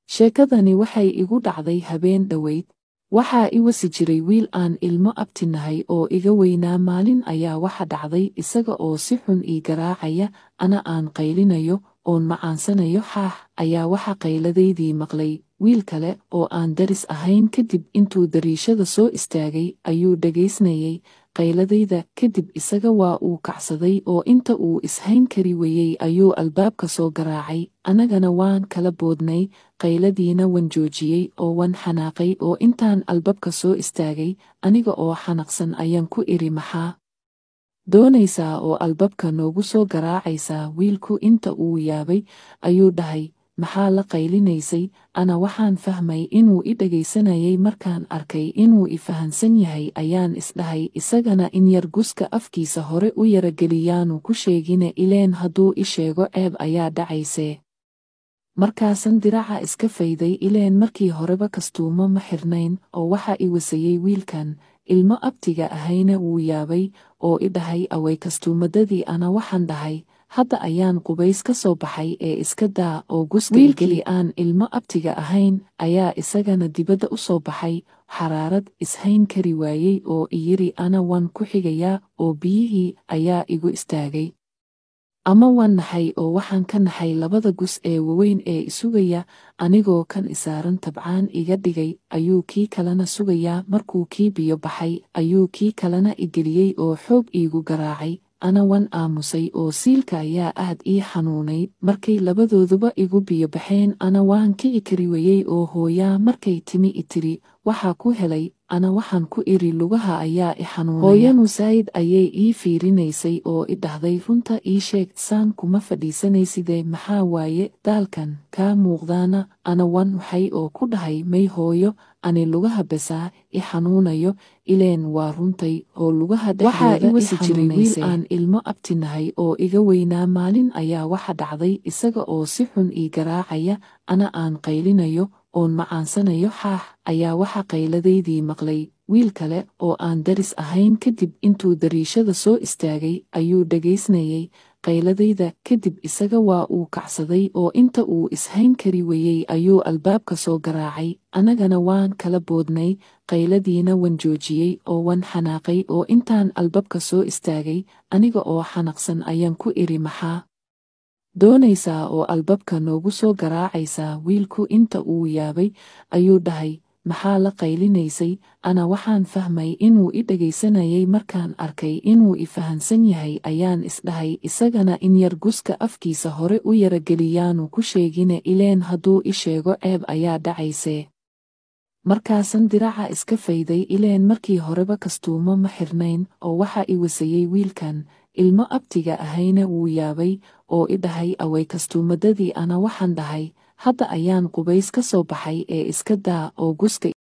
Sheekadani waxay igu dhacday habeen dhoweyd. Waxaa i wasi jiray wiil aan ilmo abtinahay oo iga weynaa. Maalin ayaa waxa dhacday isaga oo si xun ii garaacaya, ana aan qaylinayo oon macaansanayo. Ayaa waxa qayladaydii maqlay wiil kale oo aan daris ahayn. Kadib intuu dariishada soo istaagay ayuu dhagaysnayay qayladayda. Kadib isaga waa uu kacsaday oo inta uu ishayn kari wayey ayuu albaabka soo garaacay. Anagana waan kala boodnay, qayladiina waan joojiyey oo waan xanaaqay oo intaan albaabka soo istaagay aniga oo xanaaqsan ayaan ku iri, maxaa doonaysaa oo albaabka noogu soo garaacaysaa? Wiilku inta uu yaabay ayuu dhahay, maxaa la qaylinaysay? Ana waxaan fahmay inuu i dhagaysanayay. Markaan arkay inuu i fahansan yahay ayaan isdhahay isagana in yar guska afkiisa hore u yarageliyaanu ku sheegine, ileen hadduu i sheego ceeb ayaa dhacaysee. Markaasan diraca iska fayday, ileen markii horeba kastuumo ma xirnayn, oo waxa i wasayey wiilkan ilmo abtiga ahayna wuu yaabay oo i dhahay, away kastuumadadii? Ana waxaan dhahay, hadda ayaan qubays ka soo baxay ee iska daa oo guska igeli. Aan ilmo abtiga ahayn ayaa isagana dibadda u soo baxay, xaraarad ishayn kari waayey oo i yiri, ana waan ku xigayaa oo biyihii ayaa igu istaagay. Ama waan naxay oo waxaan ka naxay labada gus ee waaweyn ee isugaya, anigoo kan isaaran tabcaan iga dhigay ayuu kii kalena sugayaa. Markuu kii biyo baxay ayuu kii kalena igeliyey oo xoog iigu garaacay. Ana waan aamusay oo siilka ayaa aad ii xanuunay. Markay labadooduba igu biyo baxeen ana waan kici kari wayey oo hooyaa markay timi i tiri, waxaa ku helay? Ana waxaan ku iri, lugaha ayaa i xanuunaya. Hooyanu saa'id ayay ii fiirinaysay oo i dhahday, runta ii sheeg, saan kuma fadhiisanaysidee, maxaa waaye daalkan kaa muuqdaana? Ana waan waxay oo ku dhahay, may hooyo, ani lugaha besaa i xanuunayo. Ileen waa runtay oo lugaha dhexdeeda i xanuunaysay. Wiil aan ilmo abtinahay oo iga weynaa. Maalin ayaa waxa dhacday isaga oo si xun ii garaacaya, ana aan qaylinayo oon macaansanayo. Ayaa waxa qayladaydii maqlay wiil kale oo aan daris ahayn. Kadib intuu dariishada soo istaagay ayuu dhagaysnayay qayladayda. Kadib isaga waa uu kacsaday oo inta uu ishayn kari wayey ayuu albaabka soo garaacay. Anagana waan kala boodnay, qayladiina waan joojiyey oo waan xanaaqay oo intaan albaabka soo istaagay aniga oo xanaaqsan ayaan ku iri, maxaa doonaysaa oo albaabka noogu soo garaacaysaa? Wiilku inta uu yaabay ayuu dhahay, maxaa la qaylinaysay? Ana waxaan fahmay inuu i dhagaysanayay. Markaan arkay inuu i fahansan yahay ayaan isdhahay isagana in yar guska afkiisa hore u yarageliyaanu ku sheegine, ileen hadduu i sheego ceeb ayaa dhacaysee. Markaasan diraca iska fayday, ileen markii horeba kastuumo ma xirnayn, oo waxa i wasayey wiilkan ilmo abtiga ahayna wuu yaabay oo i dhahay, away kastuumadadii? Ana waxaan dhahay, hadda ayaan qubays ka soo baxay ee iska daa oo guska